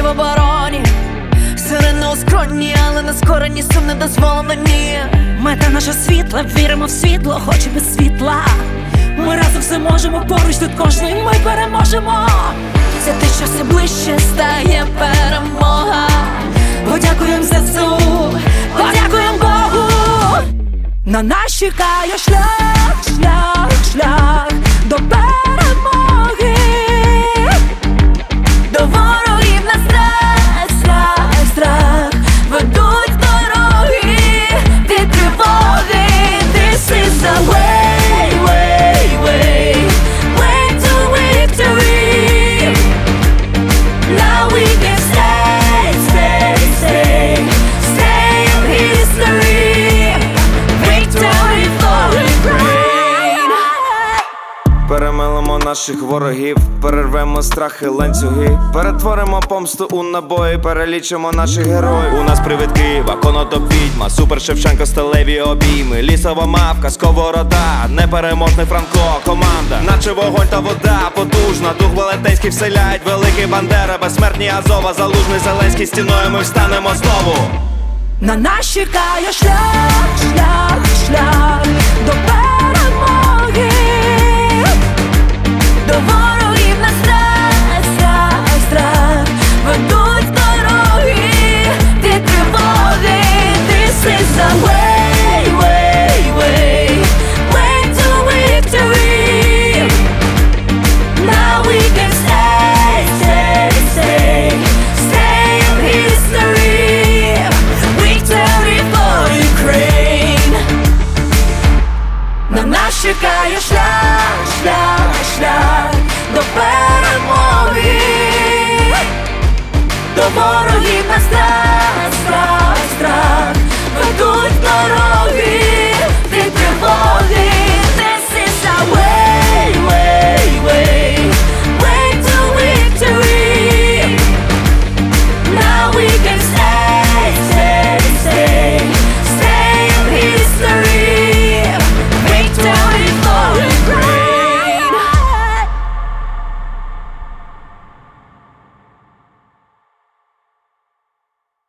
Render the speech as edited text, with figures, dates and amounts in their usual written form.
в обороні. Сирени у скроні, але на скорені сум не дозволено, ні. Мета наша світла, віримо в світло, хоч і без світла. Ми разом все можемо, поруч тут кожний ми переможемо. Це те, що все ближче стає перемога. Подякуємо ЗСУ, подякуємо Богу. На нас чекає шлях, шлях, шлях до перемоги. До ворогів на страх, страх, страх ведуть дороги від тривоги. This is the way, way, way, way to victory. Now we can stay, stay, stay, stay in history. Victory for Ukraine. Перемелимо наших ворогів, перервемо страхи, ланцюги, перетворимо помсту у набої, перелічимо наших героїв. У нас привид Києва, Конотоп, відьма, Супер Шевченко, сталеві обійми, лісова мавка, сковорода, непереможний Франко, команда, наче вогонь та вода, потужна, дух велетенський вселяють, великий Бандера, безсмертні Азова, Залужний, Зеленський, стіною ми встанемо знову. На нас чекає шлях, шлях, шлях до перемоги. До ворогів на страх, страх, страх ведуть дороги від тривоги. This is the way, way, way, way to victory. Now we can stay, stay, stay, stay in history. Victory for Ukraine. На нас чекає шлях, шлях, шлях до перемоги. До ворогів на страх.